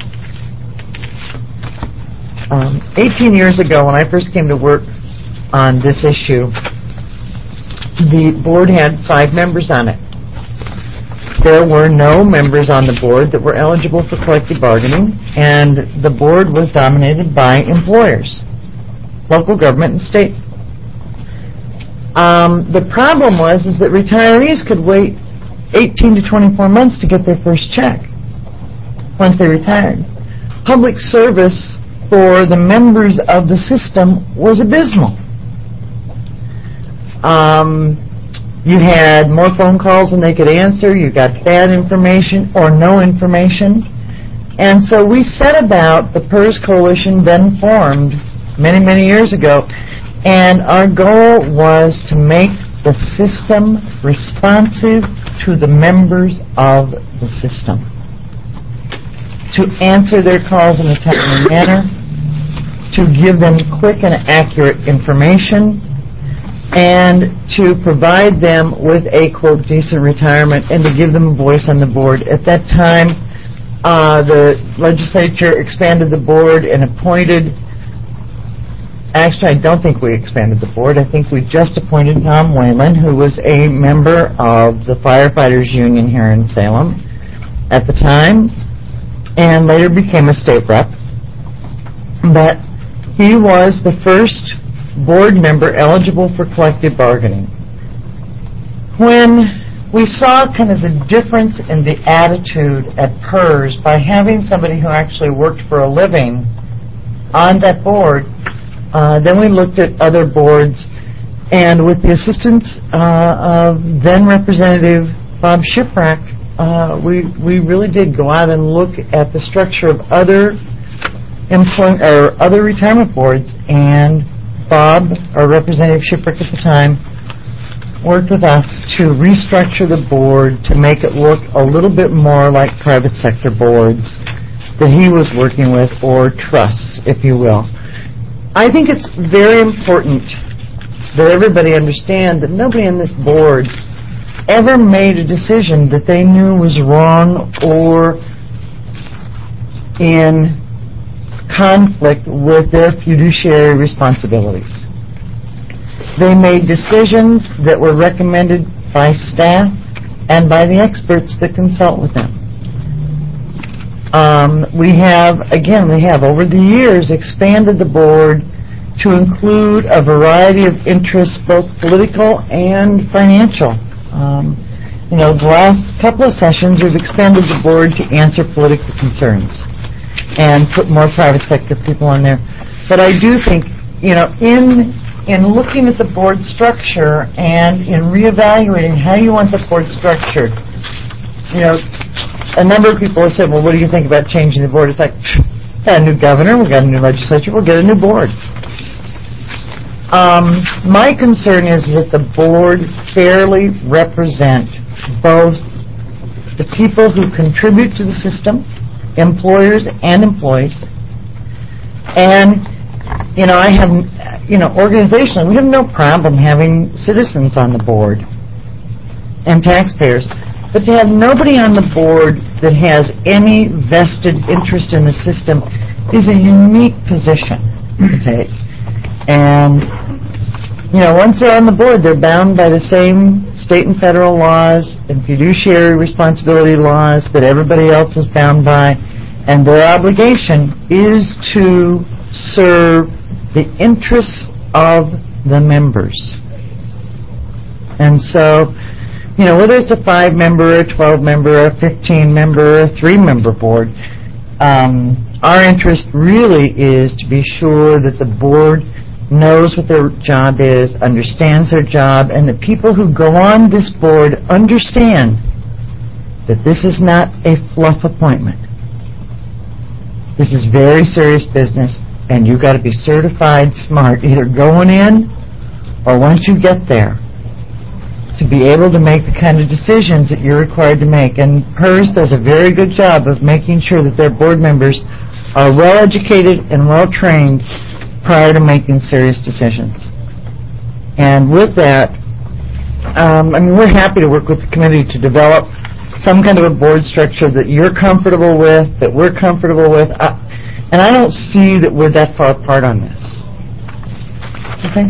Um, eighteen years ago, when I first came to work on this issue, the board had five members on it. There were no members on the board that were eligible for collective bargaining, and the board was dominated by employers, local government and state. Um, the problem was is that retirees could wait eighteen to twenty-four months to get their first check once they retired. Public service for the members of the system was abysmal. Um, you had more phone calls than they could answer. You got bad information or no information. And so we set about, the P E R S Coalition then formed many, many years ago, and our goal was to make the system responsive to the members of the system, to answer their calls in a timely manner, to give them quick and accurate information, and to provide them with a, quote, decent retirement, and to give them a voice on the board. At that time, uh, the legislature expanded the board and appointed, actually, I don't think we expanded the board. I think we just appointed Tom Whalen, who was a member of the Firefighters Union here in Salem at the time, and later became a state rep. But he was the first board member eligible for collective bargaining. When we saw kind of the difference in the attitude at P E R S by having somebody who actually worked for a living on that board, Uh, Then we looked at other boards, and with the assistance uh, of then Representative Bob Shiprack, uh, we we really did go out and look at the structure of other employ- or other retirement boards, and Bob, or Representative Shiprack at the time, worked with us to restructure the board to make it look a little bit more like private sector boards that he was working with, or trusts, if you will. I think it's very important that everybody understand that nobody in this board ever made a decision that they knew was wrong or in conflict with their fiduciary responsibilities. They made decisions that were recommended by staff and by the experts that consult with them. Um, we have, again, we have over the years expanded the board to include a variety of interests, both political and financial. Um, you know, the last couple of sessions we've expanded the board to answer political concerns and put more private sector people on there. But I do think, you know, in in looking at the board structure and in reevaluating how you want the board structured, you know, a number of people have said, well, what do you think about changing the board? It's like, got a new governor, we've got a new legislature, we'll get a new board. Um, my concern is that the board fairly represent both the people who contribute to the system, employers and employees, and, you know, I have, you know, organizationally, we have no problem having citizens on the board and taxpayers. But to have nobody on the board that has any vested interest in the system is a unique position to take. And, you know, once they're on the board, they're bound by the same state and federal laws and fiduciary responsibility laws that everybody else is bound by. And their obligation is to serve the interests of the members. And so, you know, whether it's a five-member, a twelve-member, a fifteen-member, a three-member board, um, our interest really is to be sure that the board knows what their job is, understands their job, and that people who go on this board understand that this is not a fluff appointment. This is very serious business, and you've got to be certified smart, either going in or once you get there, to be able to make the kind of decisions that you're required to make. And PERS does a very good job of making sure that their board members are well-educated and well-trained prior to making serious decisions. And with that, um, I mean, we're happy to work with the committee to develop some kind of a board structure that you're comfortable with, that we're comfortable with. Uh, and I don't see that we're that far apart on this. Okay?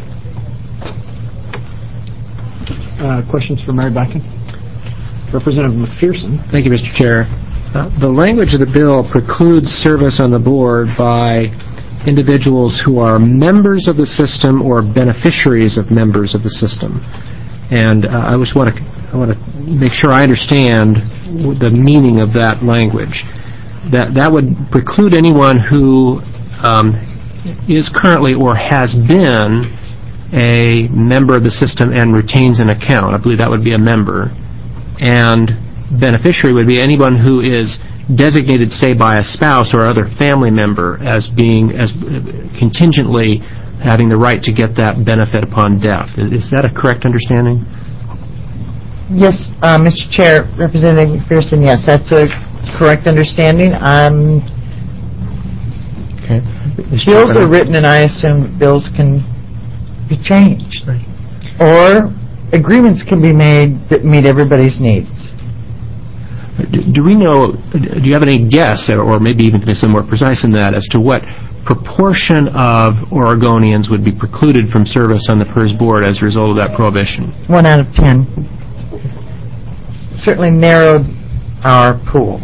Uh, questions for Mary Bakken? Representative McPherson. Thank you, Mister Chair. Uh, the language of the bill precludes service on the board by individuals who are members of the system or beneficiaries of members of the system. And uh, I just want to I want to make sure I understand the meaning of that language. That that would preclude anyone who um, is currently or has been a member of the system and retains an account. I believe that would be a member. And beneficiary would be anyone who is designated, say, by a spouse or other family member as being as contingently having the right to get that benefit upon death. Is, is that a correct understanding? Yes, uh, Mister Chair, Representative McPherson, yes, that's a correct understanding. Um, okay. Bills are written, and I assume that bills can be changed. Right. Or agreements can be made that meet everybody's needs. Do, do we know, do you have any guess, or maybe even to be some more precise than that, as to what proportion of Oregonians would be precluded from service on the PERS board as a result of that prohibition? One out of ten. Certainly narrowed our pool.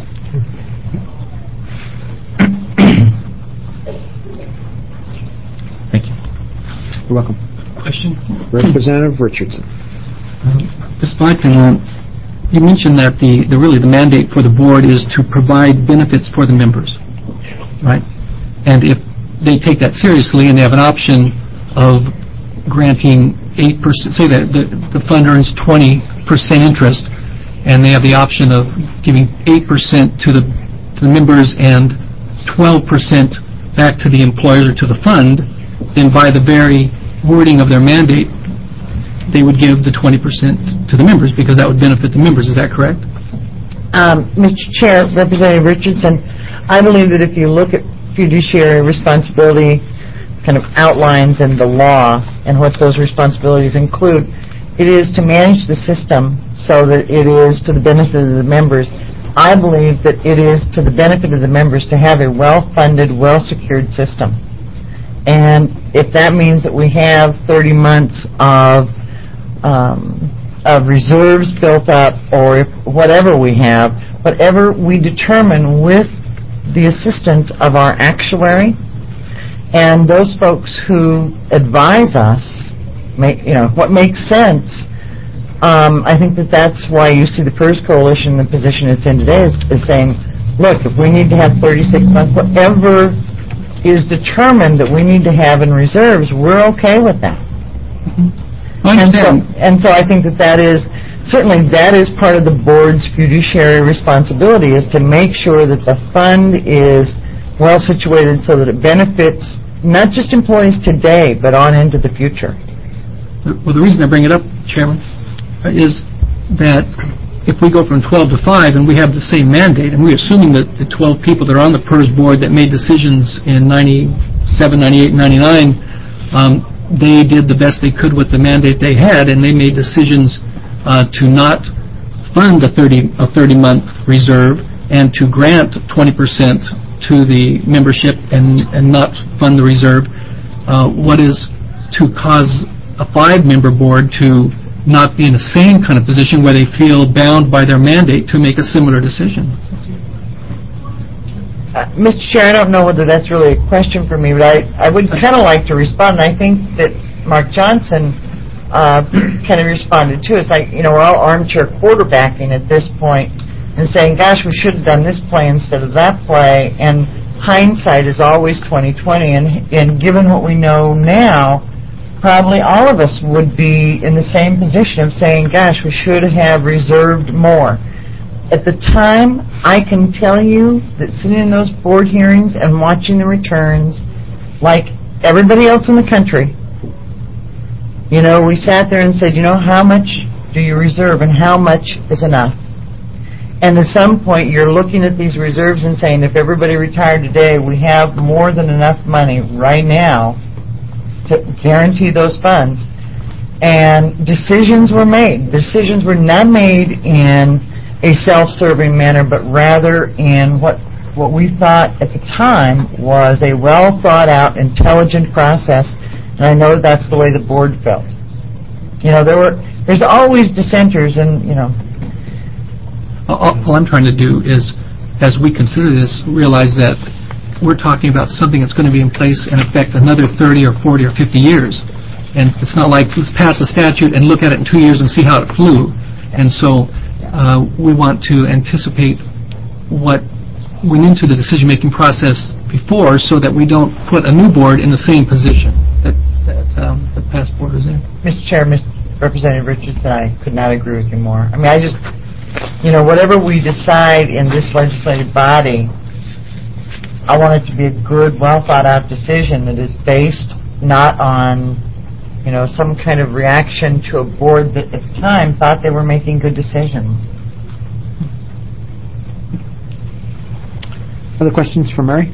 Thank you. You're welcome. Question? Representative Richardson. Miz Blackman, uh, you mentioned that the, the really the mandate for the board is to provide benefits for the members, right? And if they take that seriously and they have an option of granting eight percent, say that the, the fund earns twenty percent interest, and they have the option of giving eight percent to the, to the members and twelve percent back to the employers or to the fund, then by the very wording of their mandate, they would give the twenty percent to the members because that would benefit the members. Is that correct? Um, Mister Chair, Representative Richardson, I believe that if you look at fiduciary responsibility kind of outlines in the law and what those responsibilities include, it is to manage the system so that it is to the benefit of the members. I believe that it is to the benefit of the members to have a well-funded, well-secured system. And if that means that we have thirty months of um, of reserves built up, or if whatever we have, whatever we determine with the assistance of our actuary and those folks who advise us, make, you know, what makes sense. Um, I think that that's why you see the PERS Coalition, the position it's in today, is, is saying, look, if we need to have thirty-six months, whatever is determined that we need to have in reserves, we're okay with that. I And so, understand. and so I think that that is, certainly that is part of the board's fiduciary responsibility, is to make sure that the fund is well situated so that it benefits not just employees today, but on into the future. Well, the reason I bring it up, Chairman, is that if we go from twelve to five and we have the same mandate, and we're assuming that the twelve people that are on the PERS board that made decisions in ninety-seven, ninety-eight, ninety-nine, um, they did the best they could with the mandate they had, and they made decisions uh, to not fund a thirty a thirty-month reserve and to grant twenty percent to the membership and, and not fund the reserve. Uh, what is to cause a five-member board to not be in the same kind of position where they feel bound by their mandate to make a similar decision? Uh, Mister Chair, I don't know whether that's really a question for me, but I, I would kind of like to respond. And I think that Mark Johnson uh, kind of responded too. It's like, you know, we're all armchair quarterbacking at this point and saying, gosh, we should have done this play instead of that play. And hindsight is always twenty twenty. And, and given what we know now, probably all of us would be in the same position of saying, gosh, we should have reserved more. At the time, I can tell you that sitting in those board hearings and watching the returns, like everybody else in the country, you know, we sat there and said, you know, how much do you reserve and how much is enough? And at some point, you're looking at these reserves and saying, if everybody retired today, we have more than enough money right now to guarantee those funds. And decisions were made. Decisions were not made in a self-serving manner, but rather in what what we thought at the time was a well-thought-out, intelligent process. And I know that's the way the board felt. You know, there were there's always dissenters, and you know. All, all I'm trying to do is, as we consider this, realize that we're talking about something that's going to be in place and affect another thirty or forty or fifty years. And it's not like, let's pass a statute and look at it in two years and see how it flew. And so uh, we want to anticipate what went into the decision-making process before so that we don't put a new board in the same position that, that um, the past board was in. Mister Chair, Mister Representative Richardson, I could not agree with you more. I mean, I just, you know, whatever we decide in this legislative body, I want it to be a good, well-thought-out decision that is based not on, you know, some kind of reaction to a board that at the time thought they were making good decisions. Other questions for Mary?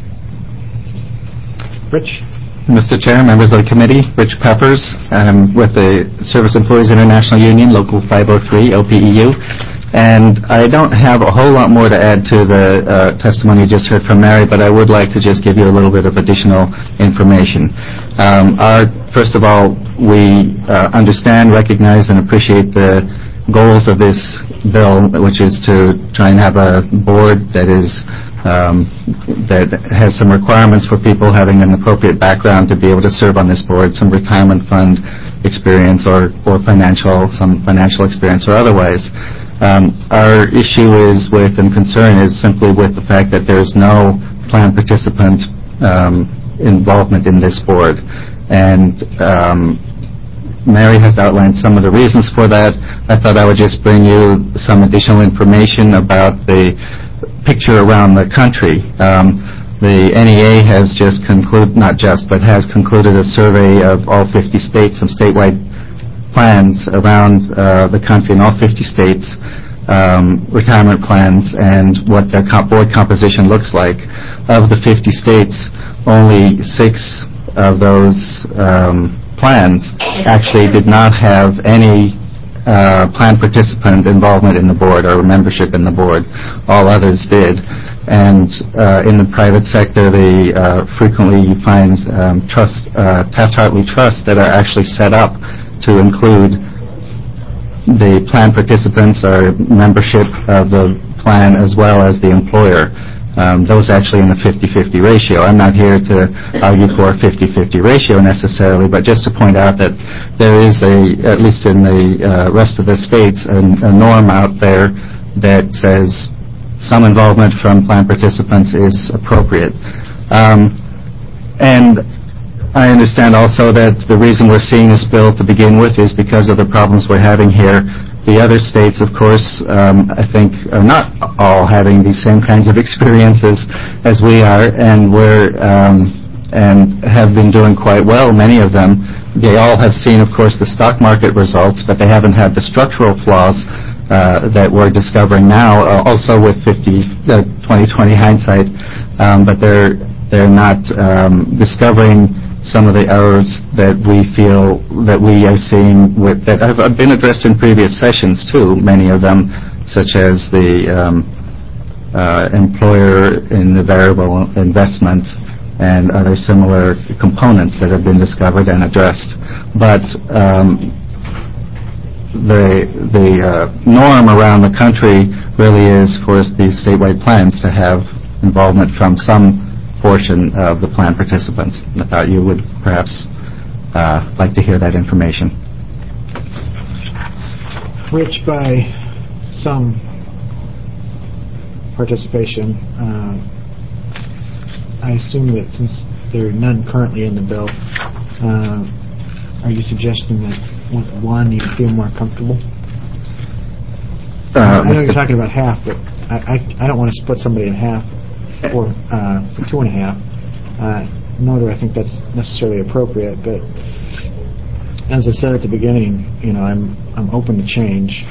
Rich? Mister Chair, members of the committee, Rich Peppers, um, with the Service Employees International Union, Local five oh three, O P E U. And I don't have a whole lot more to add to the uh, testimony you just heard from Mary, but I would like to just give you a little bit of additional information. Um, our, first of all, we uh, understand, recognize, and appreciate the goals of this bill, which is to try and have a board that is um, that has some requirements for people having an appropriate background to be able to serve on this board, some retirement fund experience or, or financial, some financial experience or otherwise. Um, our issue is with and concern is simply with the fact that there's no plan participant um, involvement in this board. And um, Mary has outlined some of the reasons for that. I thought I would just bring you some additional information about the picture around the country. Um, the N E A has just concluded, not just, but has concluded a survey of all fifty states, some statewide plans around uh, the country in all fifty states, um, retirement plans, and what their comp- board composition looks like. Of the fifty states, only six of those um, plans actually did not have any uh, plan participant involvement in the board or membership in the board. All others did. And uh, in the private sector, they uh, frequently you find um, trust, uh, Taft-Hartley trusts that are actually set up to include the plan participants or membership of the plan as well as the employer. Um, those actually in a fifty-fifty ratio. I'm not here to argue for a fifty-fifty ratio necessarily, but just to point out that there is a, at least in the uh, rest of the states, a, a norm out there that says some involvement from plan participants is appropriate. Um, and I understand also that the reason we're seeing this bill to begin with is because of the problems we're having here. The other states, of course, um, I think are not all having these same kinds of experiences as we are, and we're um, and have been doing quite well, many of them. They all have seen, of course, the stock market results, but they haven't had the structural flaws uh, that we're discovering now, uh, also with fifty, uh, twenty twenty hindsight, um, but they're they're not um, discovering some of the errors that we feel that we are seeing with, that have been addressed in previous sessions too, many of them, such as the um, uh, employer in the variable investment and other similar components that have been discovered and addressed. But um, the the uh, norm around the country really is for these statewide plans to have involvement from some portion of the plan participants. I thought you would perhaps uh, like to hear that information. Which, by some participation, uh, I assume that since there are none currently in the bill, uh, are you suggesting that with one you feel more comfortable? Uh, I know you're talking about half, but I, I, I don't want to split somebody in half or uh, two and a half, uh, nor do I think that's necessarily appropriate. But as I said at the beginning, you know, I'm I'm open to change,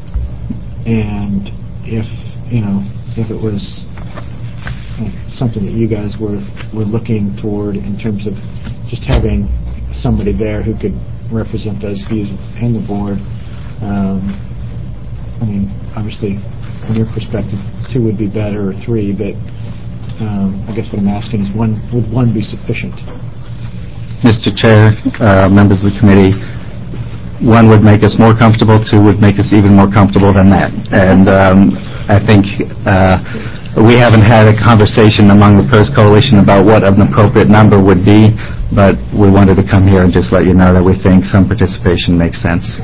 and if you know if it was something that you guys were were looking toward in terms of just having somebody there who could represent those views in the board, um, I mean, obviously, from your perspective, two would be better, or three, but Um, I guess what I'm asking is, one would one be sufficient? Mister Chair, uh, members of the committee, one would make us more comfortable, two would make us even more comfortable than that. And um, I think uh, we haven't had a conversation among the PERS Coalition about what an appropriate number would be, but we wanted to come here and just let you know that we think some participation makes sense.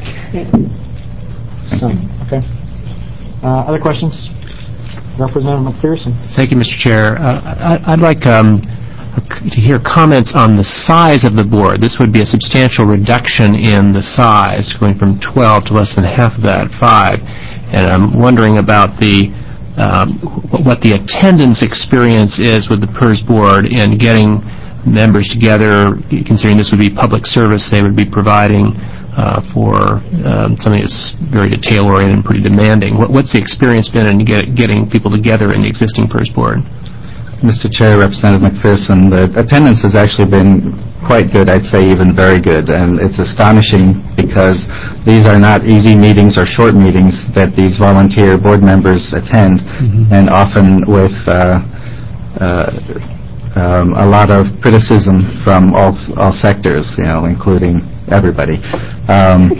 Some, okay. Uh, other questions? Representative McPherson. Thank you, Mister Chair. Uh, I, I'd like um, to hear comments on the size of the board. This would be a substantial reduction in the size, going from twelve to less than half of that, five. And I'm wondering about the um, what the attendance experience is with the PERS board in getting members together, considering this would be public service they would be providing Uh, for um, something that's very detail-oriented and pretty demanding. What, what's the experience been in get, getting people together in the existing PERS board? Mister Chair, Representative McPherson, the attendance has actually been quite good, I'd say even very good, and it's astonishing because these are not easy meetings or short meetings that these volunteer board members attend, mm-hmm. and often with uh, uh, um, a lot of criticism from all all sectors, you know, including everybody. Um,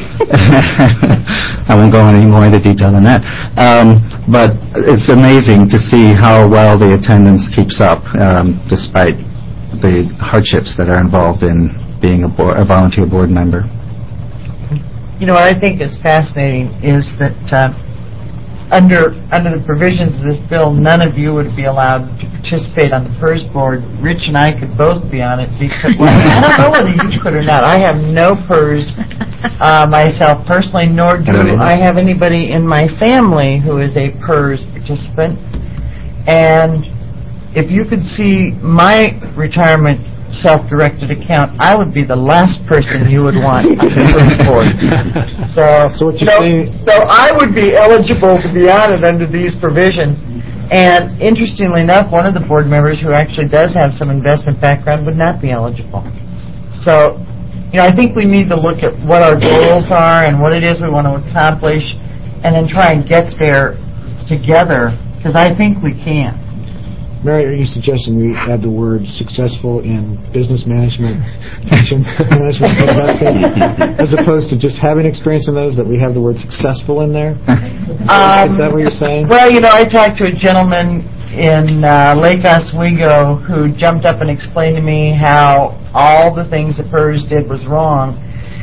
I won't go any more into detail than that. Um, but it's amazing to see how well the attendance keeps up, um, despite the hardships that are involved in being a, board, a volunteer board member. You know, what I think is fascinating is that uh, under under the provisions of this bill, none of you would be allowed to participate on the PERS board. Rich and I could both be on it because, well, I don't know whether you could or not. I have no PERS uh, myself personally, nor do I have anybody in my family who is a PERS participant. And if you could see my retirement self-directed account, I would be the last person you would want on the PERS board. So, So what you're so, saying- so I would be eligible to be on it under these provisions. And interestingly enough, one of the board members who actually does have some investment background would not be eligible. So, you know, I think we need to look at what our goals are and what it is we want to accomplish, and then try and get there together, because I think we can. Mary, are you suggesting we add the word successful in business management, pension management, investing, as opposed to just having experience in those, that we have the word successful in there? Um, Is that what you're saying? Well, you know, I talked to a gentleman in uh, Lake Oswego who jumped up and explained to me how all the things that PERS did was wrong.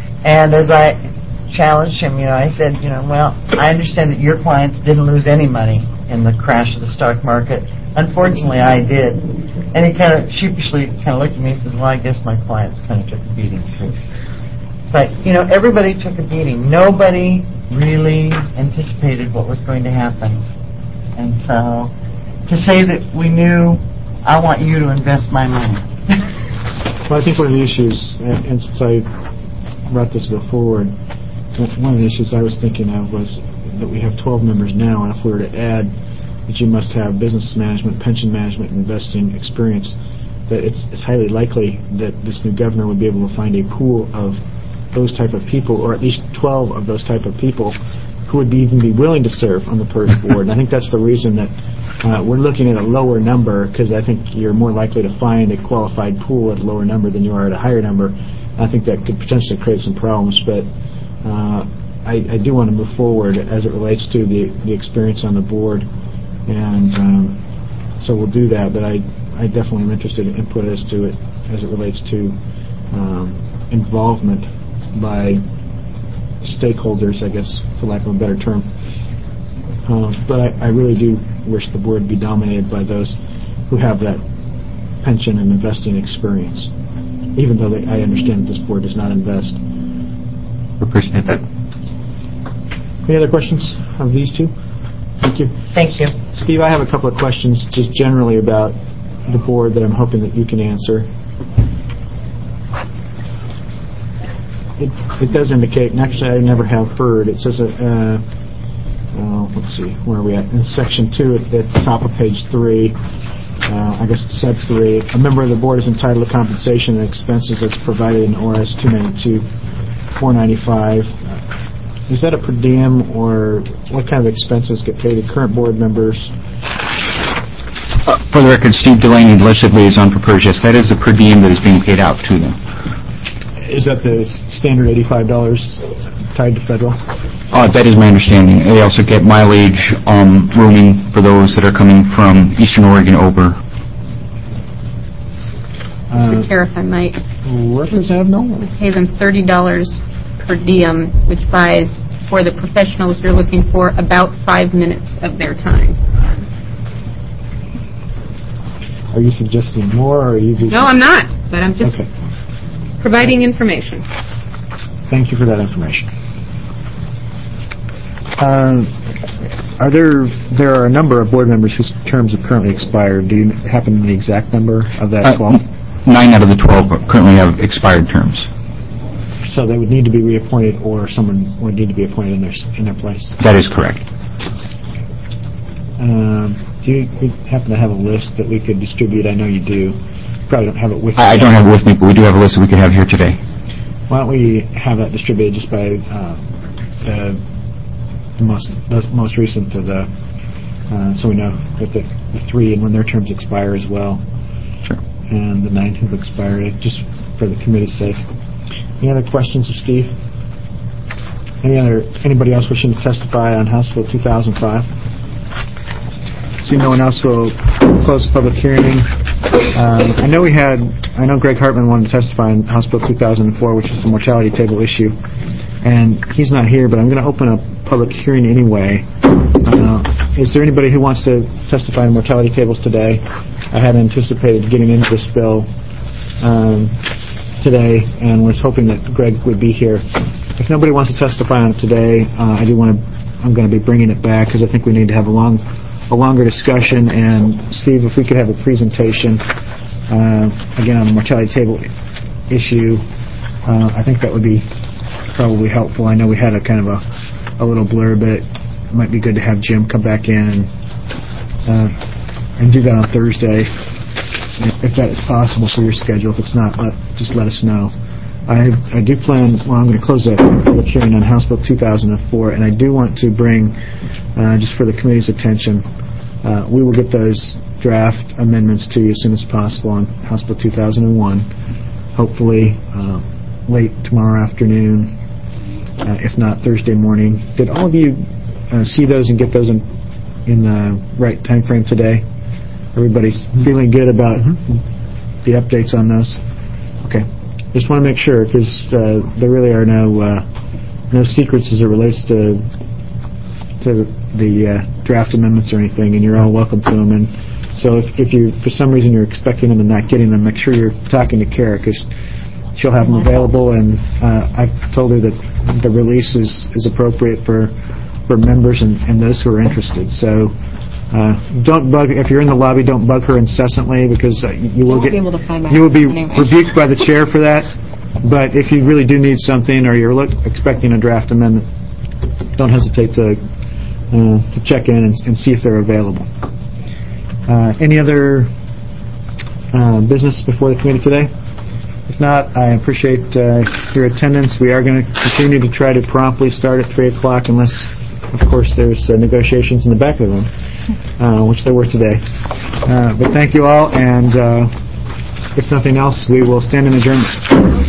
And as I challenged him, you know, I said, you know, well, I understand that your clients didn't lose any money in the crash of the stock market. Unfortunately, I did. And he kind of sheepishly kind of looked at me and said, well, I guess my clients kind of took a beating too. It's like, you know, everybody took a beating. Nobody really anticipated what was going to happen. And so to say that we knew, I want you to invest my money. Well, I think one of the issues, and, and since I brought this bill forward, one of the issues I was thinking of was that we have twelve members now, and if we were to add that you must have business management, pension management, and investing experience, that it's, it's highly likely that this new governor would be able to find a pool of those type of people, or at least twelve of those type of people, who would be, even be willing to serve on the PERS board. And I think that's the reason that uh, we're looking at a lower number, because I think you're more likely to find a qualified pool at a lower number than you are at a higher number. And I think that could potentially create some problems, but uh, I, I do want to move forward as it relates to the, the experience on the board. And um, so we'll do that, but I, I definitely am interested in input as to it, as it relates to um, involvement by stakeholders, I guess, for lack of a better term. Uh, but I, I really do wish the board be dominated by those who have that pension and investing experience, even though they, I understand that this board does not invest. Appreciate that. Any other questions of these two? Thank you. Thank you. Steve, I have a couple of questions just generally about the board that I'm hoping that you can answer. It, it does indicate, and actually I never have heard, it says, uh, uh, let's see, where are we at? In section two, at, at the top of page three, uh, I guess it's sub three, a member of the board is entitled to compensation and expenses as provided in O R S two ninety-two four ninety-five. Is that a per diem, or what kind of expenses get paid to current board members? Uh, for the record, Steve Delaney, legislative liaison for PERS, yes, that is the per diem that is being paid out to them. Is that the standard eighty-five dollars tied to federal? Uh, that is my understanding. They also get mileage, um, rooming for those that are coming from Eastern Oregon over. Uh, Chair, if I might. Representative Nolan. We pay them thirty dollars per diem, which buys, for the professionals you're looking for, about five minutes of their time. Are you suggesting more, or are you just... No, I'm not, but I'm just Okay. providing information. Thank you for that information. Uh, are there there are a number of board members whose terms have currently expired. Do you happen to know the exact number of that Uh, twelve? Nine out of the twelve currently have expired terms. So they would need to be reappointed, or someone would need to be appointed in their in their place. That is correct. Um, do you you happen to have a list that we could distribute? I know you do. Probably don't have it with you. I, I don't have it with me, but we do have a list that we could have here today. Why don't we have that distributed just by uh, the, the most the most recent to the, uh, so we know that the, the three and when their terms expire as well. Sure. And the nine who've expired, just for the committee's sake. Any other questions of Steve? Any other anybody else wishing to testify on House Bill two thousand five? See no one else, will close the public hearing. Um, I know we had, I know Greg Hartman wanted to testify on House Bill two thousand four, which is the mortality table issue, and he's not here, but I'm going to open a public hearing anyway. Uh, Is there anybody who wants to testify on mortality tables today? I had anticipated getting into this bill um, today and was hoping that Greg would be here. If nobody wants to testify on it today, uh, I do want to. I'm going to be bringing it back because I think we need to have a long, a longer discussion. And Steve, if we could have a presentation uh, again on the mortality table issue, uh, I think that would be probably helpful. I know we had a kind of a, a little blur, but it might be good to have Jim come back in and uh, and do that on Thursday, if that is possible for your schedule. If it's not, let, just let us know. I I do plan. Well, I'm going to close that public hearing on House Bill two thousand four, and I do want to bring, uh, just for the committee's attention, uh, we will get those draft amendments to you as soon as possible on House Bill two thousand one. Hopefully, uh, late tomorrow afternoon, uh, if not Thursday morning. Did all of you uh, see those and get those in in the right time frame today? Everybody's mm-hmm. feeling good about mm-hmm. the updates on those? Okay. Just want to make sure, because uh, there really are no uh, no secrets as it relates to to the uh, draft amendments or anything, and you're all welcome to them. And so if, if you, for some reason, you're expecting them and not getting them, make sure you're talking to Kara, because she'll have them available. And uh, I've told her that the release is, is appropriate for for members and, and those who are interested. So uh, don't bug, if you're in the lobby, don't bug her incessantly, because uh, you will get, be able to find my you will be anyway. rebuked by the chair for that. But if you really do need something, or you're look, expecting a draft amendment, don't hesitate to uh, to check in and, and see if they're available. Uh, any other uh, business before the committee today? If not, I appreciate uh, your attendance. We are going to continue to try to promptly start at three o'clock, unless, of course, there's uh, negotiations in the back of the room, uh, which there were today. Uh, but thank you all, and uh, if nothing else, we will stand in adjournment.